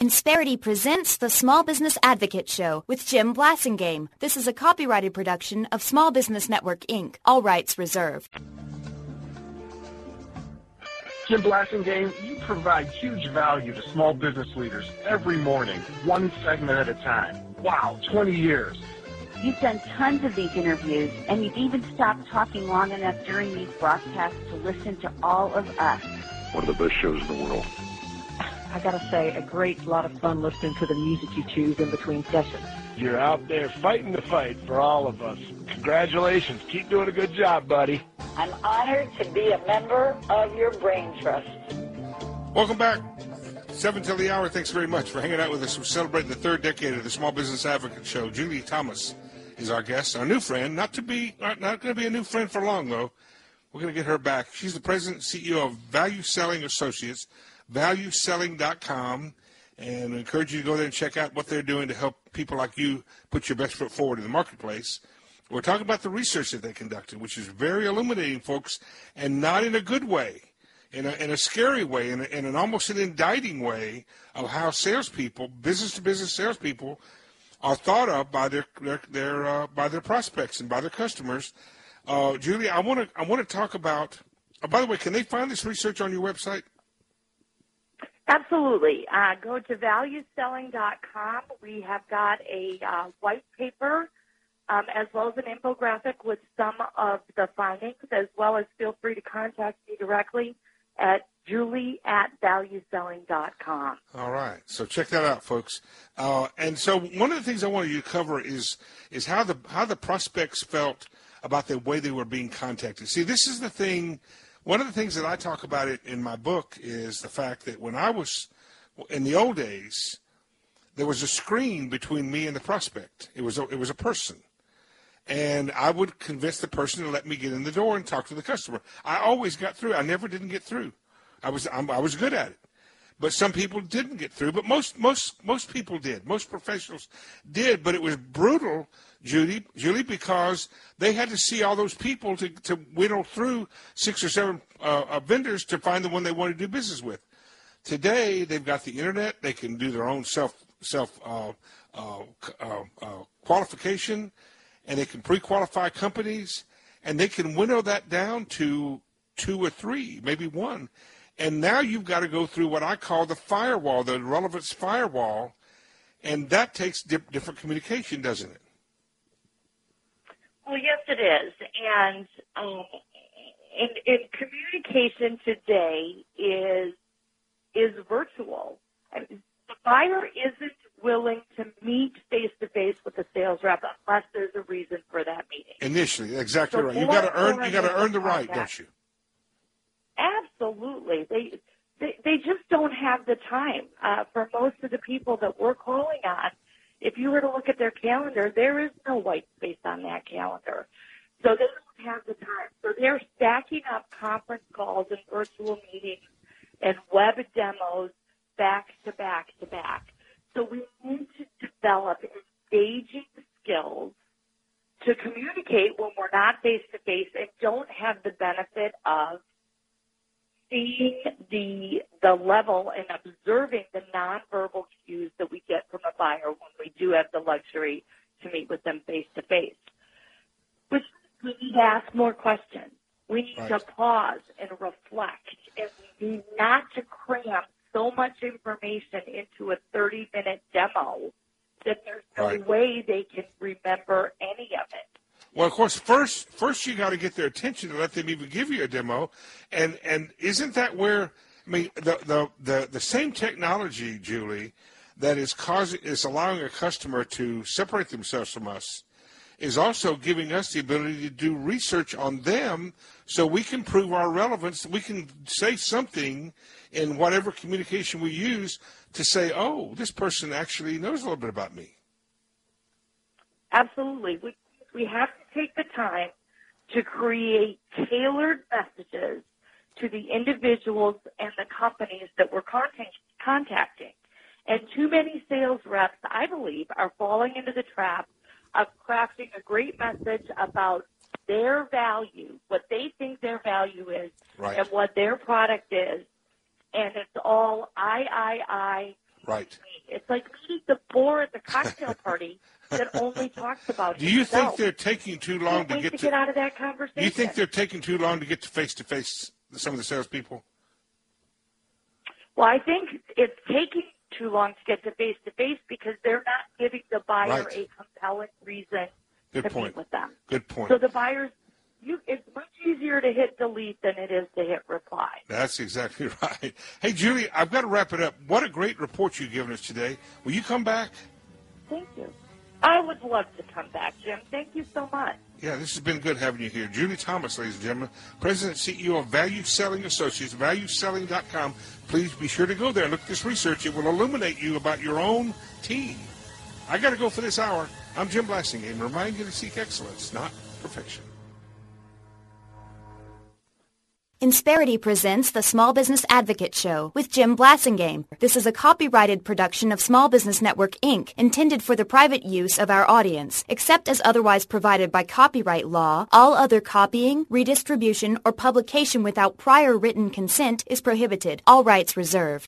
Insperity presents the Small Business Advocate Show with Jim Blasingame. This is a copyrighted production of Small Business Network, Inc. All rights reserved. Jim Blasingame, you provide huge value to small business leaders every morning, one segment at a time. Wow, 20 years. You've done tons of these interviews, and you've even stopped talking long enough during these broadcasts to listen to all of us. One of the best shows in the world. I gotta say, a great lot of fun listening to the music you choose in between sessions. You're out there fighting the fight for all of us. Congratulations. Keep doing a good job, buddy. I'm honored to be a member of your brain trust. Welcome back. 7 till the hour. Thanks very much for hanging out with us. We're celebrating the third decade of the Small Business Advocate Show. Julie Thomas is our guest, our new friend. Not going to be a new friend for long, though. We're going to get her back. She's the president and CEO of Value Selling Associates, valueselling.com, and I encourage you to go there and check out what they're doing to help people like you put your best foot forward in the marketplace. We're talking about the research that they conducted, which is very illuminating, folks, and not in a good way, in a scary way, in an almost an indicting way of how salespeople, business-to-business salespeople, are thought of by their prospects and by their customers. Julie, I want to talk about. By the way, can they find this research on your website? Absolutely. Go to valueselling.com. We have got a white paper as well as an infographic with some of the findings, as well as feel free to contact me directly at julie@valueselling.com. All right. So check that out, folks. And so one of the things I wanted you to cover is how the prospects felt about the way they were being contacted. See, this is the thing. One of the things that I talk about it in my book is the fact that when I was in the old days, there was a screen between me and the prospect. It was a person, and I would convince the person to let me get in the door and talk to the customer. I always got through. I never didn't get through. I was good at it, but some people didn't get through. But most people did. Most professionals did. But it was brutal, Julie, because they had to see all those people to whittle through 6 or 7 vendors to find the one they want to do business with. Today, they've got the internet. They can do their own self qualification, and they can pre-qualify companies, and they can winnow that down to 2 or 3, maybe 1. And now you've got to go through what I call the firewall, the relevance firewall, and that takes different communication, doesn't it? Well, yes, it is. And in communication today is virtual. I mean, the buyer isn't willing to meet face-to-face with the sales rep unless there's a reason for that meeting. Initially, exactly right. You got to earn the right, don't you? Absolutely. They just don't have the time. For most of the people that we're calling on, if you were to look at their calendar, there is no white space on that calendar. So they don't have the time. So they're stacking up conference calls and virtual meetings and web demos back to back to back. So we need to develop engaging skills to communicate when we're not face-to-face and don't have the benefit of seeing the level and observing the nonverbal cues that we get from a buyer when we do have the luxury to meet with them face-to-face. Which we need to ask more questions. We need to pause and reflect, and we need not to cram so much information into a 30-minute demo that there's no way they can remember any of it. Well, of course, first you got to get their attention to let them even give you a demo, and isn't that where the same technology, Julie, that is allowing a customer to separate themselves from us, is also giving us the ability to do research on them, so we can prove our relevance. We can say something in whatever communication we use to say, oh, this person actually knows a little bit about me. Absolutely. We have to take the time to create tailored messages to the individuals and the companies that we're contacting. And too many sales reps, I believe, are falling into the trap of crafting a great message about their value, what they think their value is, and what their product is. And it's all I, Right. It's like meeting the bore at the cocktail party that only talks about Do you himself. think they're taking too long Can't wait to get out of that conversation? Do you think they're taking too long to get to face some of the salespeople? Well, I think it's taking too long to get to face because they're not giving the buyer Right. a compelling reason Good to point. meet with them. Good point. So the buyers, it's much easier to hit delete than it is to hit reply. That's exactly right. Hey, Julie, I've got to wrap it up. What a great report you've given us today. Will you come back? Thank you. I would love to come back, Jim. Thank you so much. Yeah, this has been good having you here. Julie Thomas, ladies and gentlemen, President and CEO of Value Selling Associates, valueselling.com. Please be sure to go there and look at this research. It will illuminate you about your own team. I got to go for this hour. I'm Jim Blasingame. Remind you to seek excellence, not perfection. Insperity presents the Small Business Advocate Show with Jim Blasingame. This is a copyrighted production of Small Business Network, Inc., intended for the private use of our audience. Except as otherwise provided by copyright law, all other copying, redistribution, or publication without prior written consent is prohibited. All rights reserved.